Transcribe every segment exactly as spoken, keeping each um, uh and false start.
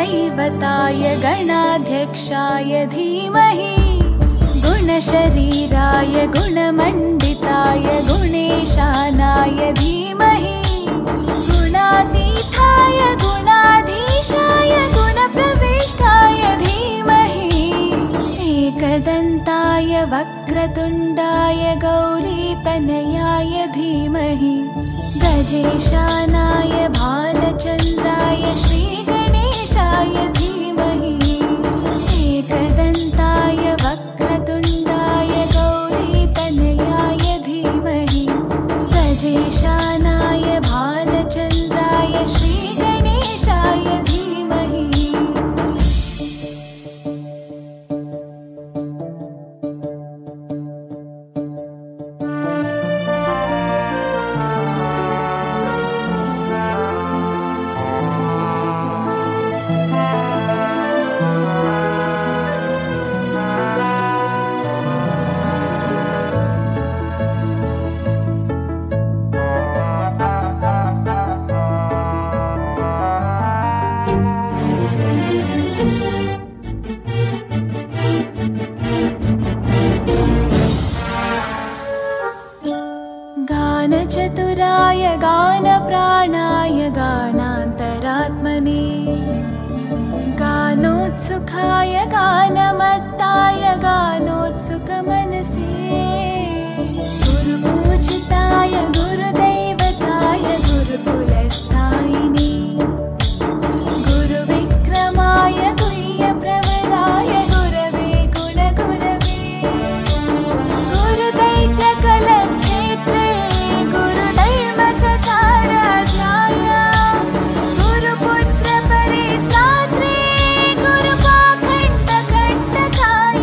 गुरुदैवताय गणाध्यक्षाय धीमहि गुणशरीराय गुणमण्डिताय गुणेशानाय धीमहि गुणातीताय गुणाधीशाय गुणप्रविष्टाय धीमहि एकदन्ताय वक्रतुण्डाय गौरीतनयाय धीमहि गजेशानाय भालचन्द्राय श्रीगणेशाय धीमहि एकदन्ताय वक्रतुण्डाय गौरीतनयाय धीमहि गजेशानाय भालचन्द्राय श्रीगणेशाय धीमहि। गानचतुराय गानप्राणाय गानान्तरात्मने गानोत्सुकाय गानमत्ताय गानोत्सुकमनसे गुरुपूजिताय गुरुदैवताय गुरुकुलस्थायिने गुरुविक्रमाय गुह्यप्रवराय गुरवे गुणगुरवे गुरुदैत्यकलक्षेत्रे गुरुधर्मसताराध्याय गुरुपुत्रपरित्रात्रे गुरुपाखण्डखण्डकाय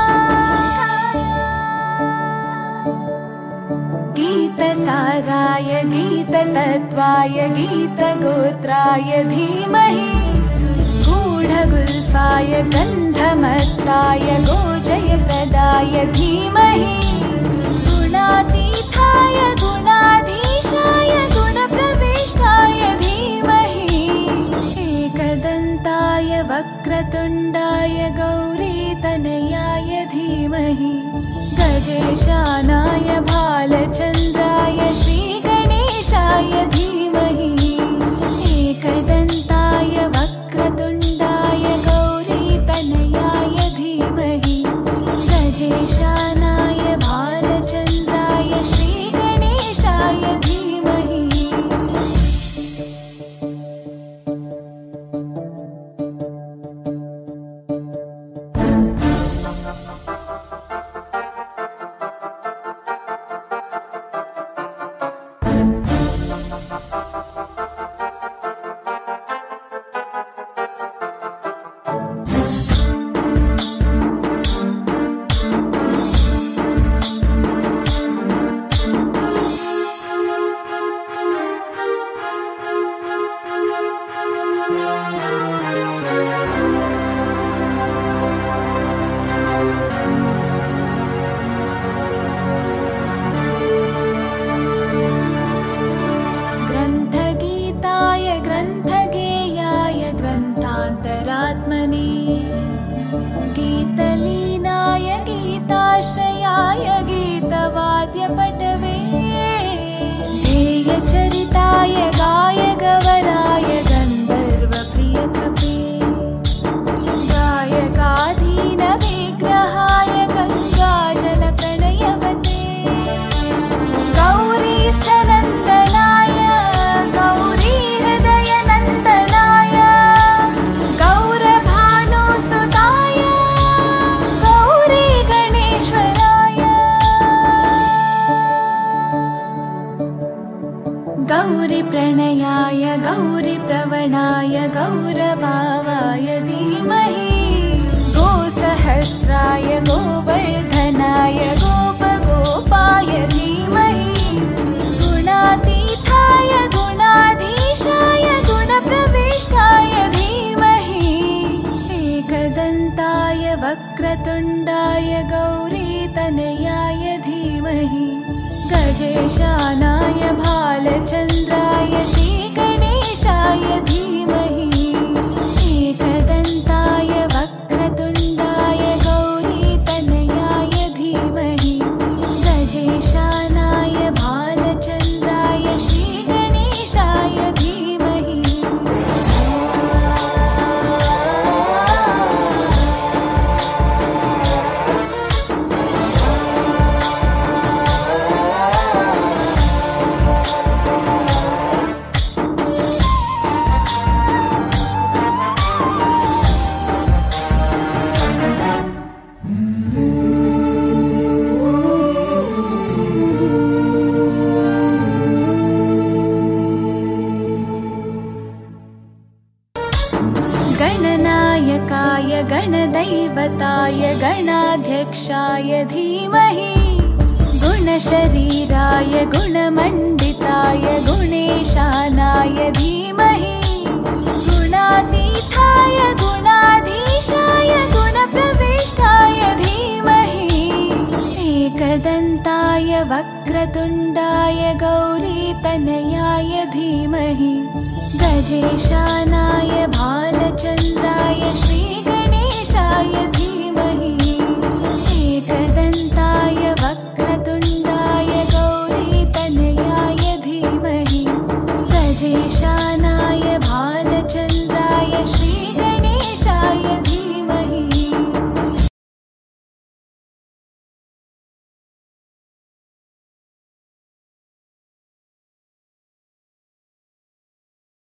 गीतसाराय गीततत्त्वाय गीतगोत्राय धीमहि गूढगुल्फाय गन्धमत्ताय गोजयप्रदाय धीमहि गुणातीताय गुणाधीशाय गुणप्रविष्टाय धीमहि एकदन्ताय वक्रतुण्डाय गौरीतनयाय धीमहि गजेशानाय भालचन्द्राय श्रीगणेशाय धीमहि एकदन्ताय वक्रतुण्डाय गौरीतनयाय धीमहि गजेशानाय भालचन्द्राय श्रीगणेशाय धीमहि। ग्रन्थगीताय ग्रन्थगेयाय ग्रन्थान्तरात्मने गीतलीनाय गीताश्रयाय गीतवाद्यपटवे ध्येयचरिताय गायगवराय गन्धर्वप्रियकृपे गायकाधीनविग्रहाय गङ्गाजलप्रणयवते गौरीस्थनन्दनाय गौरीहृदयनन्दनाय गौरभानुसुताय गौरीगणेश्वराय गौरीप्रणयाय गौरीप्रवणाय गौरभावाय धीमहि गोसहस्राय गोवर्धनाय गोपगोपाय धीमहि गुणातीताय गुणाधीशाय गुणप्रविष्टाय धीमहि एकदन्ताय वक्रतुण्डाय गौरीतनयाय धीमहि गजेशानाय भालचन्द्राय श्रीगणेशाय धीमहि एक गजेशानाय भालचन्द्राय श्रीगणेशाय धीमहि। गणनायकाय गणदैवताय गणाध्यक्षाय धीमहि। गुणशरीराय गुणमण्डिताय गुणेशानाय धीमहि। गुणातीताय गुणाधीशाय गुणप्रविष्टाय धीमहि। एकदन्ताय वक्रतुण्डाय गौरीतनयाय धीमहि। गजेशानाय भालचन्द्राय श्रीगणेशाय